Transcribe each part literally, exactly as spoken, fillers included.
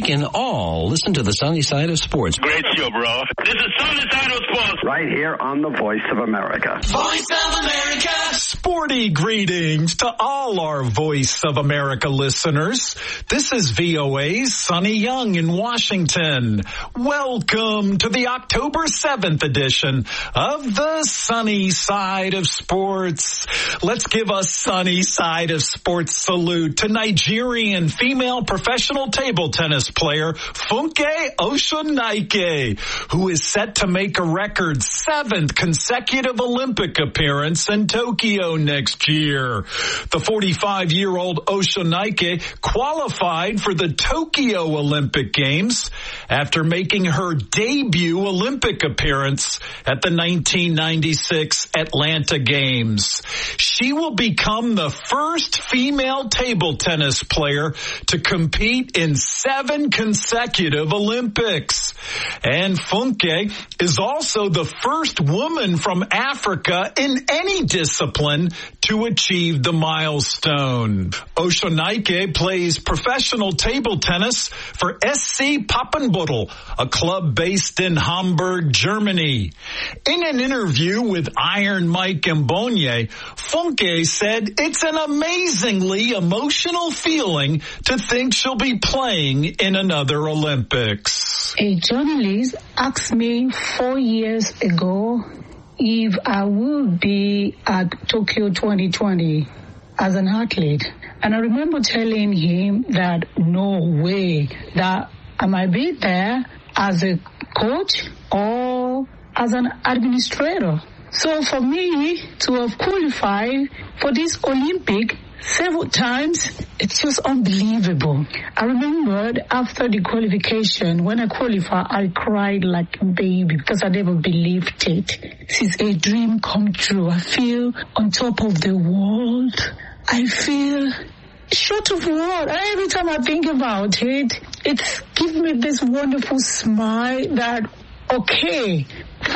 can all listen to the sunny side of sports. Great show, bro. This is Sunny Side of Sports. Right here on the Voice of America. Voice of America. Sporty greetings to all our Voice of America listeners. This is V O A's Sonny Young in Washington. Welcome to the October seventh edition of the Sunny Side of Sports. Let's give a Sunny Side of Sports salute to Nigerian female professional table tennis player Funke Oshonaike, who is set to make a record seventh consecutive Olympic appearance in Tokyo next year. The forty-five-year-old Oshonaike qualified for the Tokyo Olympic Games after making her debut Olympic appearance at the nineteen ninety-six Atlanta Games. She will become the first female table tennis player to compete in seven consecutive Olympics. And Funke is also the first woman from Africa in any discipline to achieve the milestone. Oshonaike plays professional table tennis for S C Papenbüttel, a club based in Hamburg, Germany. In an interview with Iron Mike Mbonye, Funke said it's an amazingly emotional feeling to think she'll be playing in another Olympics. A journalist asked me four years ago if I would be at Tokyo twenty twenty as an athlete. And I remember telling him that no way, that I might be there as a coach or as an administrator. So for me to have qualified for this Olympic several times, it's just unbelievable. I remembered after the qualification, when I qualified, I cried like a baby because I never believed it. This is a dream come true. I feel on top of the world. I feel short of word. Every time I think about it, it's given me this wonderful smile that, okay,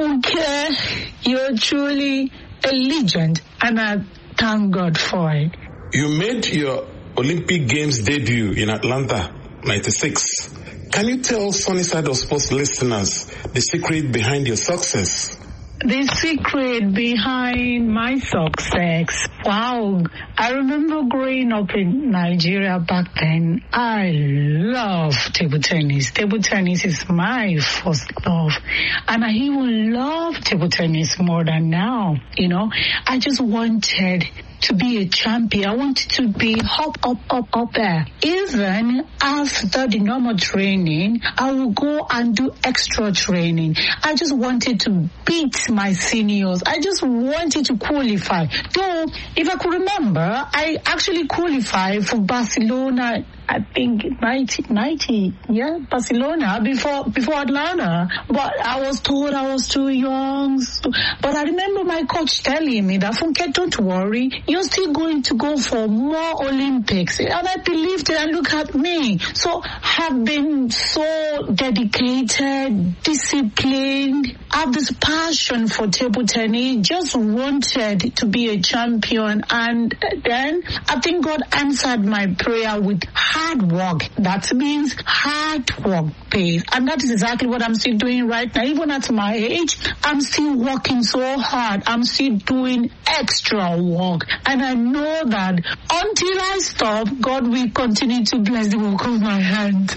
Funke, you're truly a legend, and I thank God for it. You made your Olympic Games debut in Atlanta, ninety-six. Can you tell Sunny Side of Sports listeners the secret behind your success? The secret behind my success, wow. I remember growing up in Nigeria back then. I love table tennis. Table tennis is my first love. And I even love table tennis more than now. You know, I just wanted to be a champion. I wanted to be up, up, up, up there. Even after the normal training, I will go and do extra training. I just wanted to beat my seniors. I just wanted to qualify. Though, if I could remember, I actually qualified for Barcelona, I think ninety, ninety, yeah, Barcelona before before Atlanta. But I was told I was too young. So, but I remember my coach telling me that, Funke, don't worry, you're still going to go for more Olympics. And I believed it, and look at me. So I've been so dedicated, disciplined. I have this passion for table tennis, just wanted to be a champion. And then I think God answered my prayer with hard work. That means hard work pays. And that is exactly what I'm still doing right now. Even at my age, I'm still working so hard. I'm still doing extra work. And I know that until I stop, God will continue to bless the work of my hand.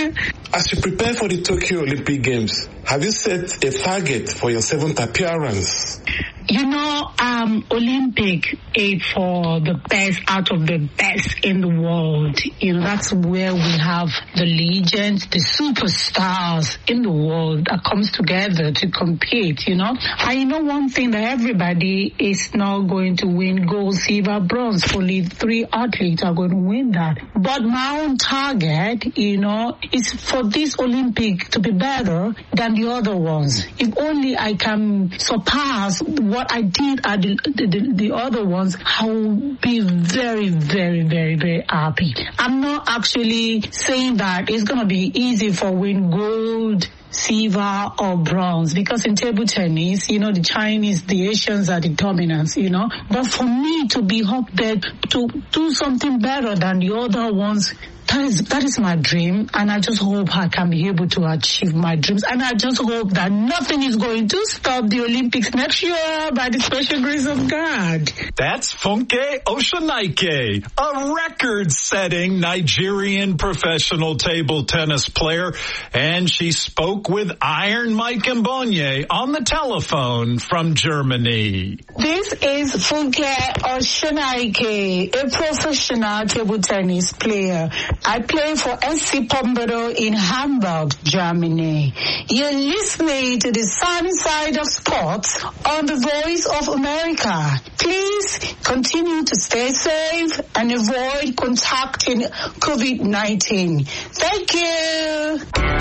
As you prepare for the Tokyo Olympic Games, have you set a target for your seventh appearance? You know, um, Olympic aid for the best out of the best in the world. You know, that's where we have the legends, the superstars in the world that comes together to compete, you know. I know one thing, that everybody is not going to win gold, silver, bronze. Only three athletes are going to win that. But my own target, you know, is for this Olympic to be better than the other ones. If only I can surpass what I did at the, the, the other ones, I will be very, very, very, very happy. I'm not actually saying that it's going to be easy for win gold, silver or bronze, because in table tennis, you know, the Chinese, the Asians are the dominants, you know. But for me to be up there, to do something better than the other ones, that is that is my dream, and I just hope I can be able to achieve my dreams. And I just hope that nothing is going to stop the Olympics next year by the special grace of God. That's Funke Oshonaike, a record-setting Nigerian professional table tennis player, and she spoke with Iron Mike Mbonye on the telephone from Germany. This is Funke Oshonaike, a professional table tennis player. I play for S C Pombedo in Hamburg, Germany. You're listening to the sunny side of sports on the Voice of America. Please continue to stay safe and avoid contacting covid nineteen. Thank you.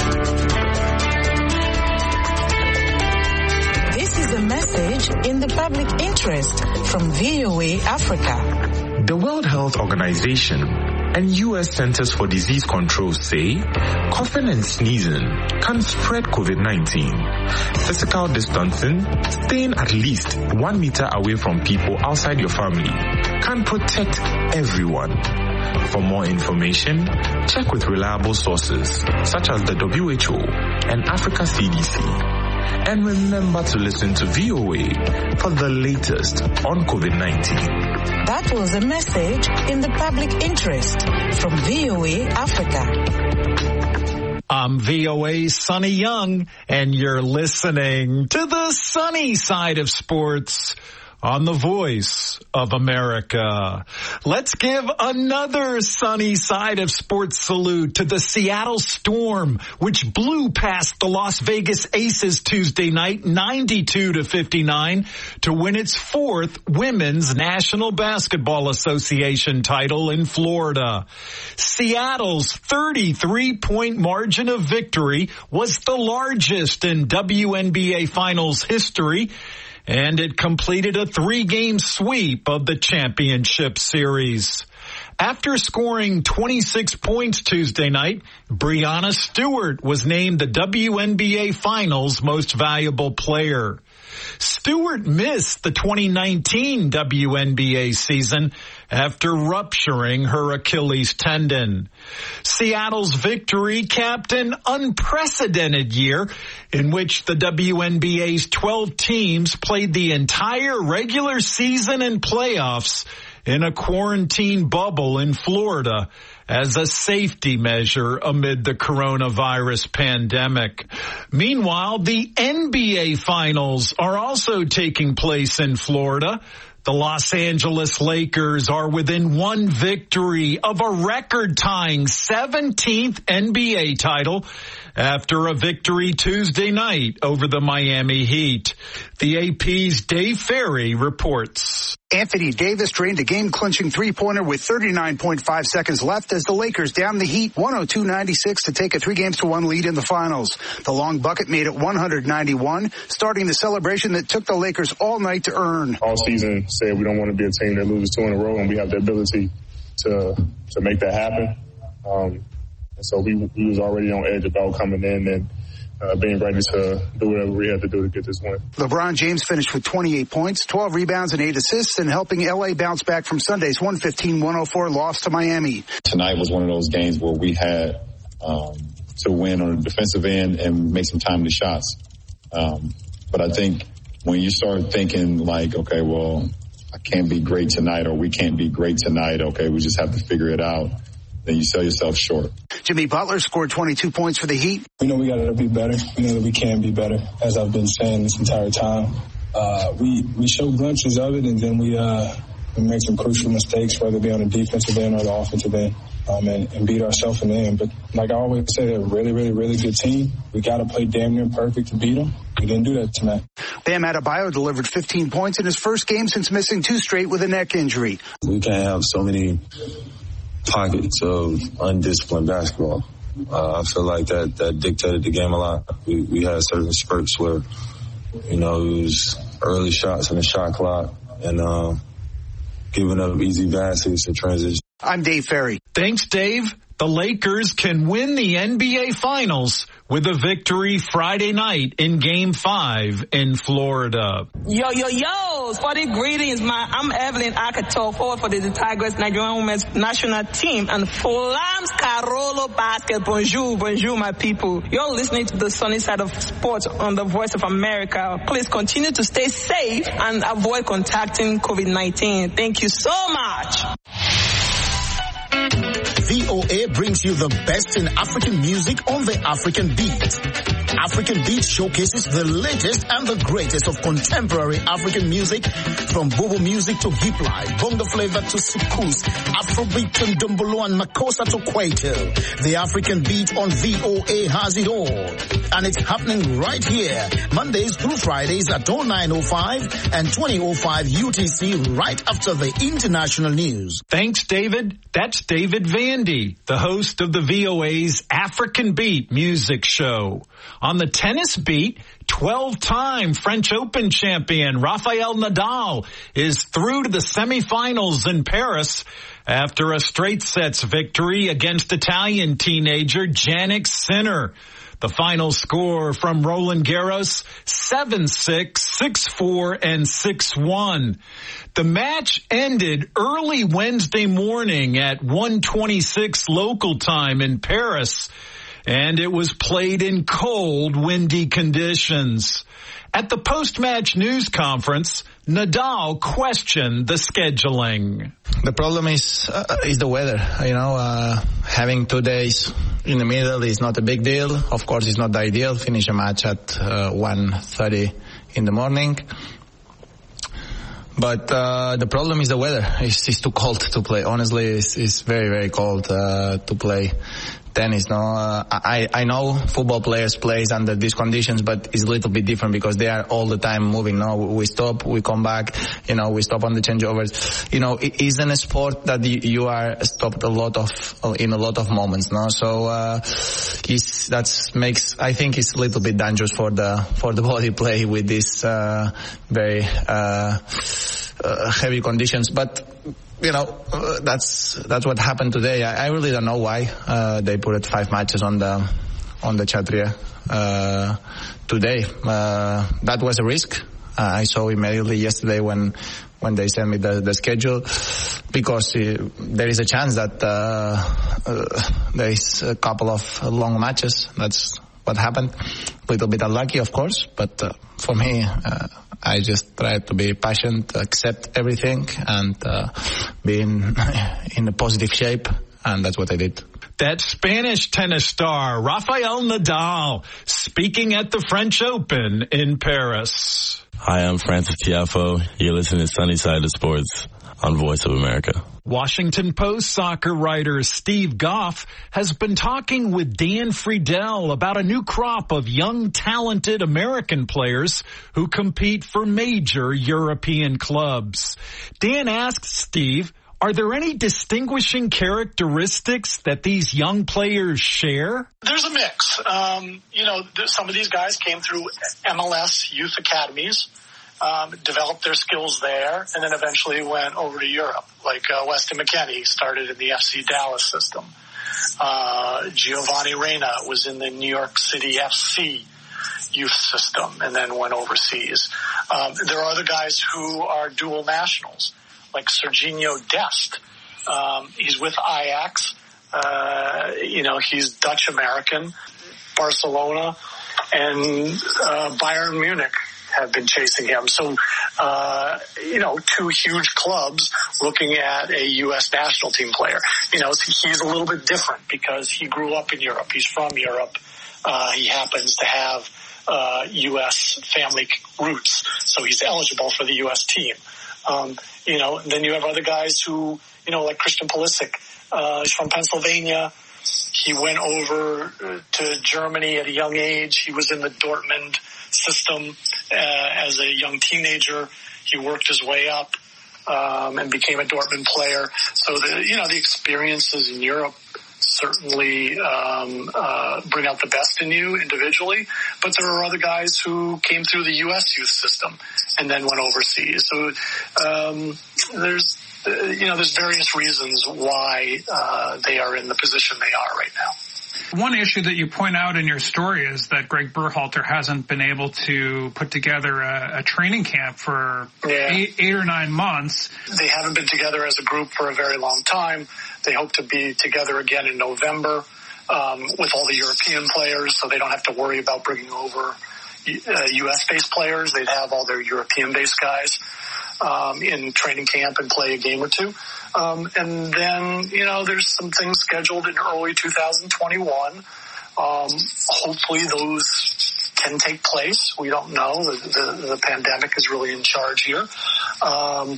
This is a message in the public interest from V O A Africa. The World Health Organization and U S Centers for Disease Control say coughing and sneezing can spread covid nineteen. Physical distancing, staying at least one meter away from people outside your family, can protect everyone. For more information, check with reliable sources such as the W H O and Africa C D C. And remember to listen to V O A for the latest on covid nineteen. That was a message in the public interest from V O A Africa. I'm V O A's Sonny Young, and you're listening to the sunny side of sports on the Voice of America. Let's give another sunny side of sports salute to the Seattle Storm, which blew past the Las Vegas Aces Tuesday night ninety-two to fifty-nine to win its fourth Women's National Basketball Association title in Florida. Seattle's thirty-three point margin of victory was the largest in W N B A Finals history, and it completed a three-game sweep of the championship series. After scoring twenty-six points Tuesday night, Breanna Stewart was named the W N B A Finals Most Valuable Player. Stewart missed the twenty nineteen W N B A season after rupturing her Achilles tendon. Seattle's victory capped an unprecedented year in which the W N B A's twelve teams played the entire regular season and playoffs in a quarantine bubble in Florida as a safety measure amid the coronavirus pandemic. Meanwhile, the N B A Finals are also taking place in Florida. The Los Angeles Lakers are within one victory of a record-tying seventeenth N B A title after a victory Tuesday night over the Miami Heat. The A P's Dave Ferry reports. Anthony Davis drained a game-clinching three-pointer with thirty-nine point five seconds left as the Lakers downed the Heat one oh two ninety-six to take a three-games-to-one lead in the finals. The long bucket made it one hundred ninety-one, starting the celebration that took the Lakers all night to earn. All season said we don't want to be a team that loses two in a row, and we have the ability to to make that happen. Um, and so we, we was already on edge about coming in and Uh, being ready to do whatever we had to do to get this win. LeBron James finished with twenty-eight points, twelve rebounds, and eight assists, and helping L A bounce back from Sunday's one fifteen one oh four loss to Miami. Tonight was one of those games where we had um, to win on the defensive end and make some timely shots. Um, but I think when you start thinking like, okay, well, I can't be great tonight, or we can't be great tonight, okay, we just have to figure it out, then you sell yourself short. Jimmy Butler scored twenty-two points for the Heat. We know we got to be better. We know that we can be better, as I've been saying this entire time. Uh, we, we show glimpses of it, and then we, uh, we make some crucial mistakes, whether it be on the defensive end or the offensive end, um, and, and beat ourselves in the end. But like I always say, they're a really, really, really good team. We got to play damn near perfect to beat them. We didn't do that tonight. Bam Adebayo delivered fifteen points in his first game since missing two straight with a neck injury. We can't have so many pockets of undisciplined basketball. Uh, I feel like that, that dictated the game a lot. We, we had certain spurts where, you know, it was early shots in the shot clock and uh, giving up easy baskets and transition. I'm Dave Ferry. Thanks, Dave. The Lakers can win the N B A Finals with a victory Friday night in Game five in Florida. Yo, yo, yo, sporty greetings, man. I'm Evelyn Akato, forward for the Tigers Nigerian Women's National Team and Flams Carolo Basket. Bonjour, bonjour, my people. You're listening to the sunny side of sports on the Voice of America. Please continue to stay safe and avoid contacting COVID nineteen. Thank you so much. V O A brings you the best in African music on the African Beat. African Beat showcases the latest and the greatest of contemporary African music, from bobo music to hip life, bongo flavor to soukous, Afrobeat to Ndombolo and Makossa to Kwaito. The African Beat on V O A has it all. And it's happening right here, Mondays through Fridays at oh nine oh five and twenty oh five U T C, right after the international news. Thanks, David. That's David Vandy, the host of the V O A's African Beat music show. On the tennis beat, twelve-time French Open champion Rafael Nadal is through to the semifinals in Paris after a straight sets victory against Italian teenager Jannik Sinner. The final score from Roland Garros, seven six, six four, and six one. The match ended early Wednesday morning at one twenty-six local time in Paris, and it was played in cold, windy conditions. At the post-match news conference, Nadal questioned the scheduling. The problem is uh, is the weather. You know, uh, having two days in the middle is not a big deal. Of course, it's not the ideal. Finish a match at uh, one thirty in the morning. But uh, the problem is the weather. It's, it's too cold to play. Honestly, it's, it's very, very cold uh, to play tennis. No, uh, I I know football players plays under these conditions, but it's a little bit different because they are all the time moving. No, we stop, we come back. You know, we stop on the changeovers. You know, it isn't a sport that you are stopped a lot of in a lot of moments. No, so uh, it's that's makes I think it's a little bit dangerous for the for the body play with this uh, very uh, uh, heavy conditions, but. You know, uh, that's that's what happened today. I, I really don't know why uh, they put it five matches on the on the Chatrier uh, today. Uh, that was a risk. Uh, I saw immediately yesterday when when they sent me the, the schedule, because uh, there is a chance that uh, uh, there is a couple of long matches. That's what happened. A little bit unlucky, of course, but uh, for me. Uh, I just try to be patient, accept everything, and uh, be in, in a positive shape, and that's what I did. That's Spanish tennis star Rafael Nadal speaking at the French Open in Paris. Hi, I'm Francis Tiafo. You're listening to Sunny Side of Sports on Voice of America. Washington Post soccer writer Steve Goff has been talking with Dan Friedel about a new crop of young, talented American players who compete for major European clubs. Dan asked Steve, are there any distinguishing characteristics that these young players share? There's a mix. Um, you know, some of these guys came through M L S youth academies. Um, developed their skills there, and then eventually went over to Europe. Like uh, Weston McKennie started in the F C Dallas system. Uh, Giovanni Reyna was in the New York City F C youth system and then went overseas. Um, there are other guys who are dual nationals, like Serginho Dest. Um, he's with Ajax. Uh, you know, he's Dutch-American, Barcelona, and uh, Bayern Munich have been chasing him. So, uh, you know, two huge clubs looking at a U S national team player. You know, he's a little bit different because he grew up in Europe. He's from Europe. Uh, he happens to have uh, U S family roots, so he's eligible for the U S team. Um, you know, then you have other guys who, you know, like Christian Pulisic. Uh, he's from Pennsylvania. He went over to Germany at a young age. He was in the Dortmund system uh, as a young teenager. He worked his way up um, and became a Dortmund player. So the you know the experiences in Europe certainly um, uh, bring out the best in you individually. But there are other guys who came through the U S youth system and then went overseas. So um, there's you know, there's various reasons why uh, they are in the position they are right now. One issue that you point out in your story is that Greg Berhalter hasn't been able to put together a, a training camp for yeah. eight, eight or nine months. They haven't been together as a group for a very long time. They hope to be together again in November um, with all the European players, so they don't have to worry about bringing over uh, U S-based players. They'd have all their European-based guys um, in training camp and play a game or two. Um, and then, you know, there's some things scheduled in early two thousand twenty-one. Um, hopefully those can take place. We don't know. The, the, the pandemic is really in charge here. Um,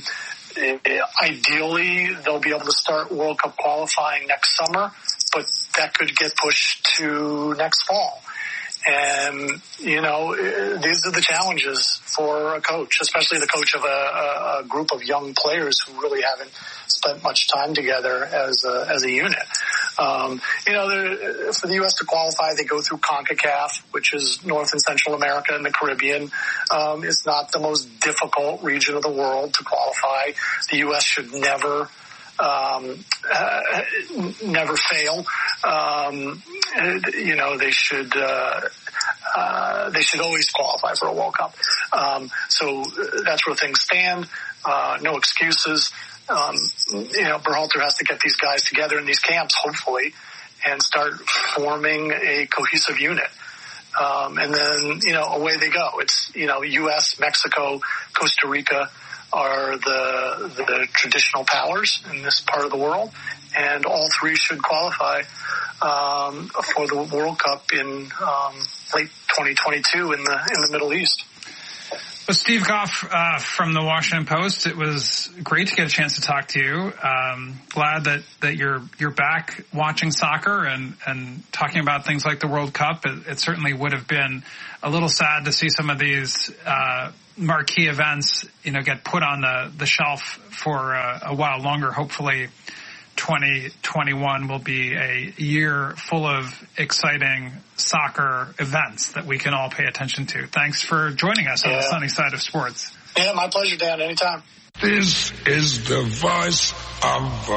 ideally, they'll be able to start World Cup qualifying next summer, but that could get pushed to next fall. And, you know, these are the challenges for a coach, especially the coach of a, a group of young players who really haven't spent much time together as a, as a unit. Um, you know, for the U S to qualify, they go through CONCACAF, which is North and Central America and the Caribbean. Um, it's not the most difficult region of the world to qualify. The U S should never Um, uh, never fail. Um, you know, they should, uh, uh, they should always qualify for a World Cup. Um, so that's where things stand. Uh, no excuses. Um, you know, Berhalter has to get these guys together in these camps, hopefully, and start forming a cohesive unit. Um, and then, you know, away they go. It's, you know, U S, Mexico, Costa Rica, are the the traditional powers in this part of the world, and all three should qualify um, for the World Cup in um, late twenty twenty-two in the in the Middle East. Well, Steve Goff uh, from the Washington Post, it was great to get a chance to talk to you. Um, glad that, that you're you're back watching soccer and, and talking about things like the World Cup. It, it certainly would have been a little sad to see some of these uh, marquee events, you know, get put on the, the shelf for uh, a while longer. Hopefully twenty twenty-one will be a year full of exciting soccer events that we can all pay attention to. Thanks for joining us yeah. on the sunny side of sports. Yeah, my pleasure, Dan. Anytime. This is the voice of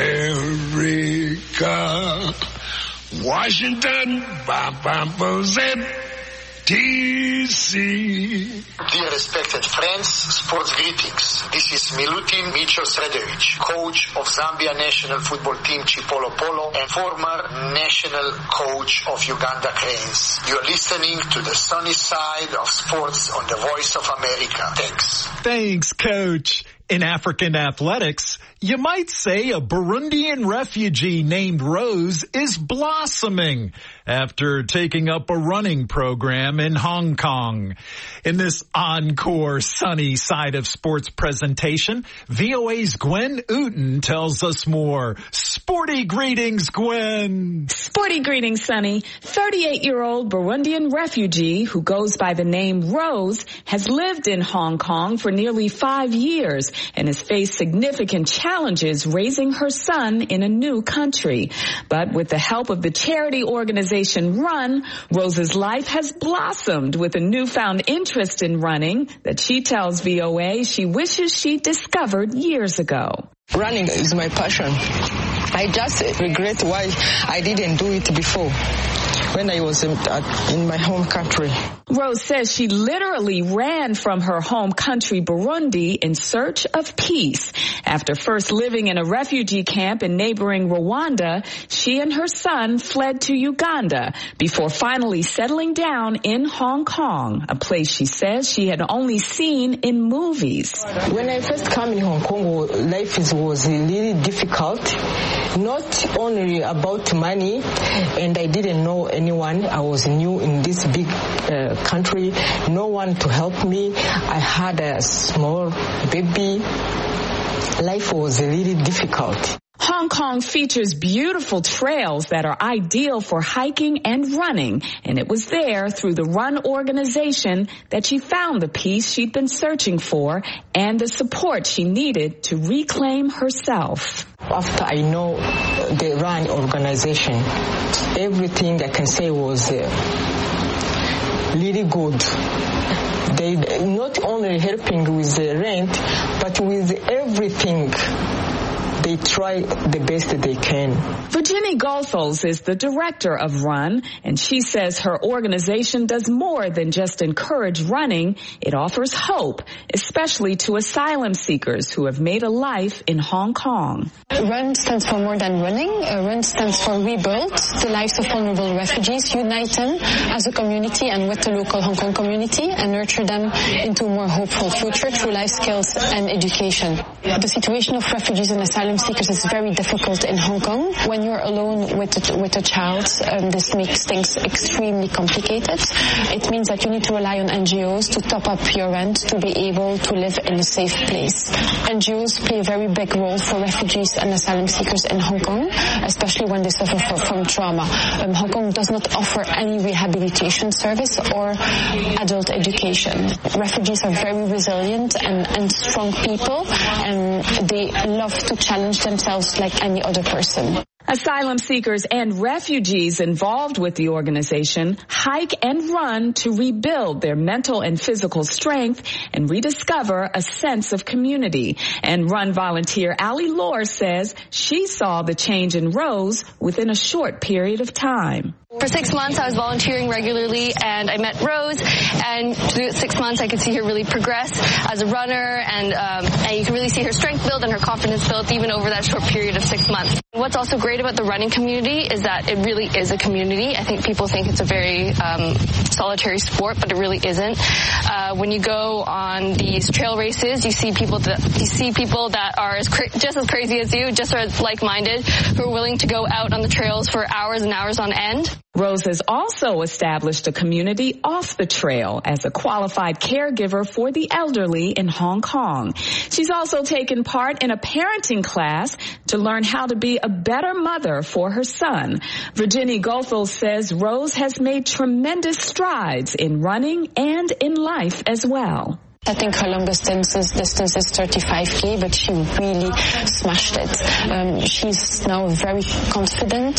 America. Washington, D C. Dear respected friends, sports greetings. This is Milutin Micho Sredovic, coach of Zambia national football team Chipolo Polo and former national coach of Uganda Cranes. You're listening to the sunny side of sports on the Voice of America. Thanks. Thanks, Coach. In African athletics, you might say a Burundian refugee named Rose is blossoming after taking up a running program in Hong Kong. In this encore sunny side of sports presentation, V O A's Gwen Uten tells us more. Sporty greetings, Gwen. Sporty greetings, Sonny. thirty-eight-year-old Burundian refugee who goes by the name Rose has lived in Hong Kong for nearly five years and has faced significant challenges raising her son in a new country. But with the help of the charity organization Run, Rose's life has blossomed with a newfound interest in running that she tells V O A she wishes she discovered years ago. Running is my passion. I just regret why I didn't do it before when I was in, uh, in my home country. Rose says she literally ran from her home country, Burundi, in search of peace. After first living in a refugee camp in neighboring Rwanda, she and her son fled to Uganda before finally settling down in Hong Kong, a place she says she had only seen in movies. When I first came in Hong Kong, life is, was really difficult, not only about money, and I didn't know anyone. I was new in this big uh, country, no one to help me. I had a small baby. Life was really difficult. Hong Kong features beautiful trails that are ideal for hiking and running, and it was there through the Run organization that she found the peace she'd been searching for and the support she needed to reclaim herself. After I know the Run organization, everything I can say was uh, really good. They not only helping with the rent, but with everything. They try the best they can. Virginie Goethals is the director of Run, and she says her organization does more than just encourage running. It offers hope, especially to asylum seekers who have made a life in Hong Kong. Run stands for more than running. Uh, Run stands for rebuild the lives of vulnerable refugees, unite them as a community and with the local Hong Kong community, and nurture them into a more hopeful future through life skills and education. The situation of refugees and asylum seekers is very difficult in Hong Kong. When you're alone with a, with a child, um, this makes things extremely complicated. It means that you need to rely on N G Os to top up your rent to be able to live in a safe place. N G Os play a very big role for refugees and asylum seekers in Hong Kong, especially when they suffer for, from trauma. Um, Hong Kong does not offer any rehabilitation service or adult education. Refugees are very resilient and, and strong people, and they love to challenge themselves like any other person. Asylum seekers and refugees involved with the organization hike and run to rebuild their mental and physical strength and rediscover a sense of community. And Run volunteer Allie Lohr says she saw the change in Rose within a short period of time. For six months, I was volunteering regularly, and I met Rose, and through six months, I could see her really progress as a runner, and, um, and you can really see her strength build and her confidence build even over that short period of six months. What's also great about the running community is that it really is a community. I think people think it's a very um, solitary sport, but it really isn't. Uh, when you go on these trail races, you see people that you see people that are as cra- just as crazy as you, just as like-minded, who are willing to go out on the trails for hours and hours on end. Rose has also established a community off the trail as a qualified caregiver for the elderly in Hong Kong. She's also taken part in a parenting class to learn how to be a better mother for her son. Virginie Goethals says Rose has made tremendous strides in running and in life as well. I think her longest distance, distance is thirty-five K, but she really smashed it. Um, she's now a very confident,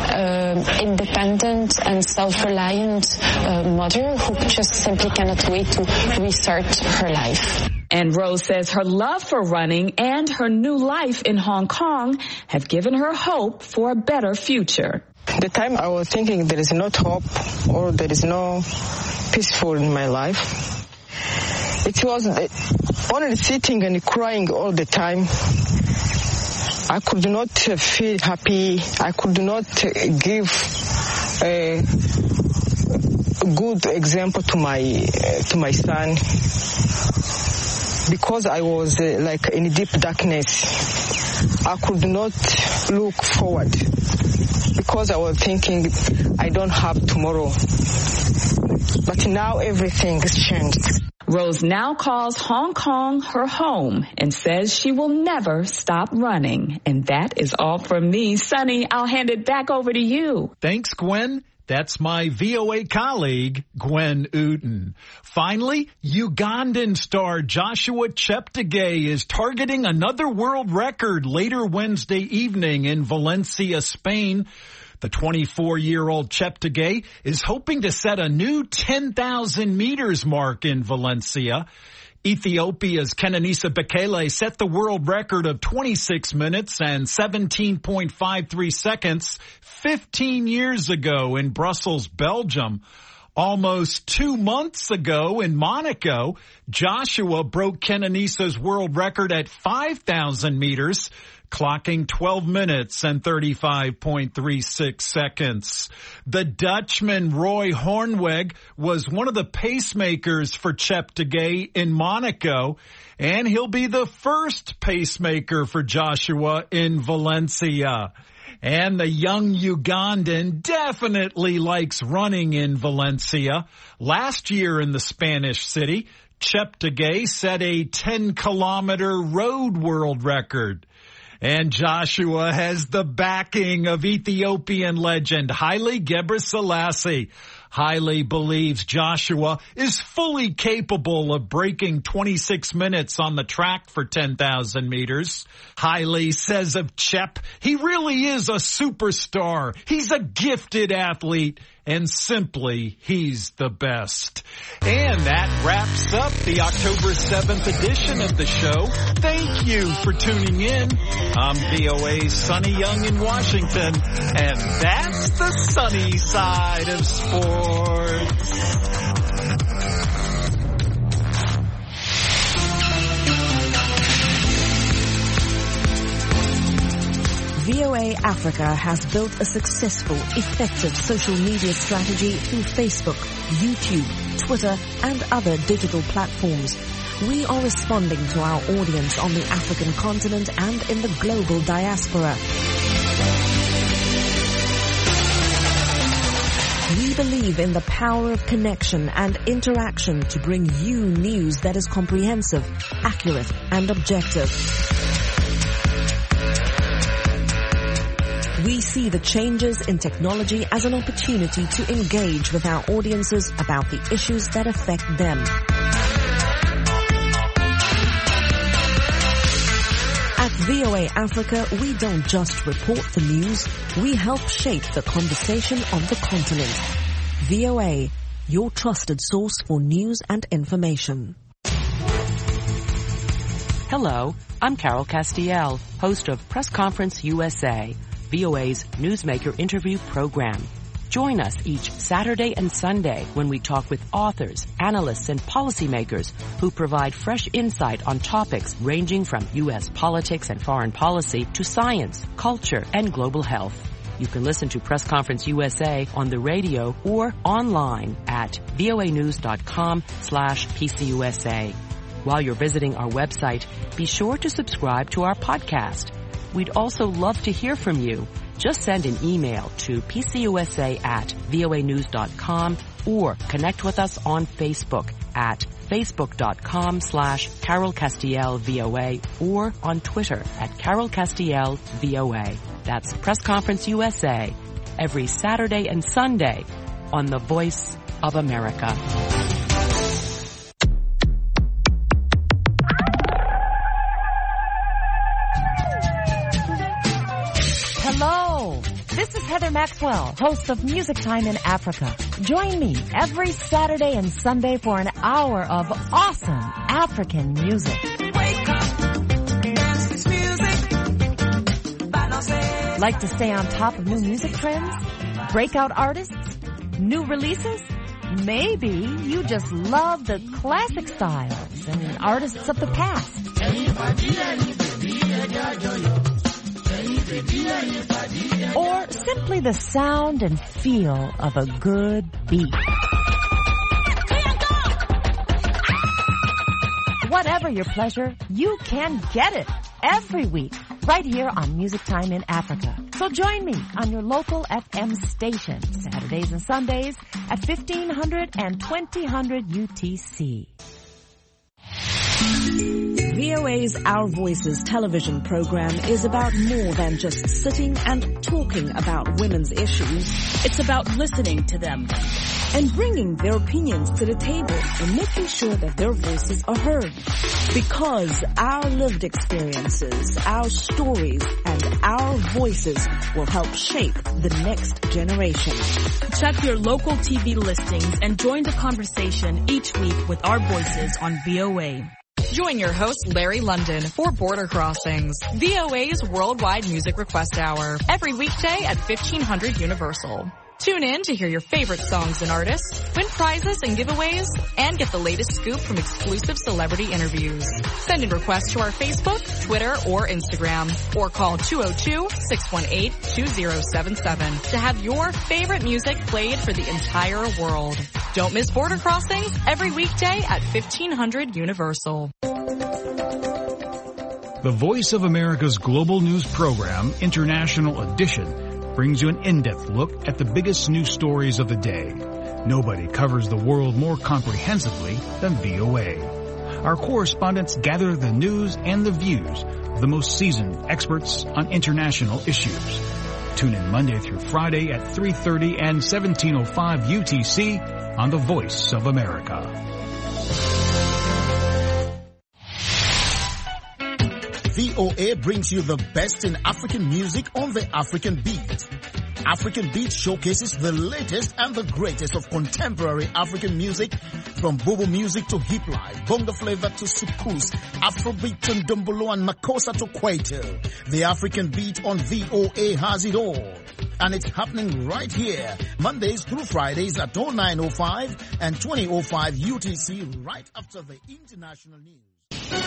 um, independent and self-reliant uh, mother who just simply cannot wait to restart her life. And Rose says her love for running and her new life in Hong Kong have given her hope for a better future. The time I was thinking there is no hope or there is no peaceful in my life, it was only sitting and crying all the time. I could not feel happy. I could not give a good example to my to my son because I was uh, like in deep darkness. I could not look forward because I was thinking I don't have tomorrow. But now everything has changed. Rose now calls Hong Kong her home and says she will never stop running. And that is all from me. Sonny, I'll hand it back over to you. Thanks, Gwen. That's my V O A colleague, Gwen Uten. Finally, Ugandan star Joshua Cheptegei is targeting another world record later Wednesday evening in Valencia, Spain. The twenty-four-year-old Cheptegei is hoping to set a new ten thousand meters mark in Valencia. Ethiopia's Kenenisa Bekele set the world record of twenty-six minutes and seventeen point five three seconds fifteen years ago in Brussels, Belgium. Almost two months ago in Monaco, Joshua broke Kenenisa's world record at five thousand meters, clocking twelve minutes and thirty-five point three six seconds. The Dutchman Roy Hornweg was one of the pacemakers for Cheptegei in Monaco, and he'll be the first pacemaker for Joshua in Valencia. And the young Ugandan definitely likes running in Valencia. Last year in the Spanish city, Cheptegei set a ten kilometer road world record. And Joshua has the backing of Ethiopian legend Haile Gebrselassie. Haile believes Joshua is fully capable of breaking twenty-six minutes on the track for ten thousand meters. Haile says of Chep, he really is a superstar. He's a gifted athlete, and simply, he's the best. And that wraps up the October seventh edition of the show. Thank you for tuning in. I'm V O A's Sonny Young in Washington, and that's the sunny side of sports. V O A Africa has built a successful, effective social media strategy through Facebook, YouTube, Twitter, and other digital platforms. We are responding to our audience on the African continent and in the global diaspora. We believe in the power of connection and interaction to bring you news that is comprehensive, accurate, and objective. We see the changes in technology as an opportunity to engage with our audiences about the issues that affect them. At V O A Africa, we don't just report the news, we help shape the conversation on the continent. V O A, your trusted source for news and information. Hello, I'm Carol Castiel, host of Press Conference U S A, V O A's Newsmaker interview program. Join us each Saturday and Sunday when we talk with authors, analysts, and policymakers who provide fresh insight on topics ranging from U S politics and foreign policy to science, culture, and global health. You can listen to Press Conference U S A on the radio or online at voanews.com slash PCUSA. While you're visiting our website, be sure to subscribe to our podcast. We'd also love to hear from you. Just send an email to pcusa at voanews.com or connect with us on Facebook at facebook.com slash Carol Castiel VOA or on Twitter at Carol Castiel VOA. That's Press Conference U S A every Saturday and Sunday on the Voice of America. Hello, this is Heather Maxwell, host of Music Time in Africa. Join me every Saturday and Sunday for an hour of awesome African music. Wake up, dance this music. Like to stay on top of new music trends? Breakout artists? New releases? Maybe you just love the classic styles and artists of the past. Or simply the sound and feel of a good beat. Whatever your pleasure, you can get it every week right here on Music Time in Africa. So join me on your local F M station Saturdays and Sundays at fifteen hundred and twenty hundred U T C. V O A's Our Voices television program is about more than just sitting and talking about women's issues. It's about listening to them and bringing their opinions to the table and making sure that their voices are heard. Because our lived experiences, our stories, and our voices will help shape the next generation. Check your local T V listings and join the conversation each week with our voices on V O A. Join your host, Larry London, for Border Crossings, V O A's Worldwide Music Request Hour, every weekday at fifteen hundred Universal. Tune in to hear your favorite songs and artists, win prizes and giveaways, and get the latest scoop from exclusive celebrity interviews. Send in requests to our Facebook, Twitter, or Instagram, or call two oh two, six one eight, two oh seven seven to have your favorite music played for the entire world. Don't miss Border Crossings every weekday at fifteen hundred Universal. The Voice of America's global news program, International Edition, brings you an in-depth look at the biggest news stories of the day. Nobody covers the world more comprehensively than V O A. Our correspondents gather the news and the views of the most seasoned experts on international issues. Tune in Monday through Friday at three thirty and seventeen oh five U T C on the Voice of America. V O A brings you the best in African music on the African beat. African Beat showcases the latest and the greatest of contemporary African music, from Bobo music to hip life, bongo flavor to soukous, Afrobeat to Ndombolo and Makossa to Kwaito. The African Beat on V O A has it all. And it's happening right here, Mondays through Fridays at oh nine oh five and twenty oh five U T C, right after the international news.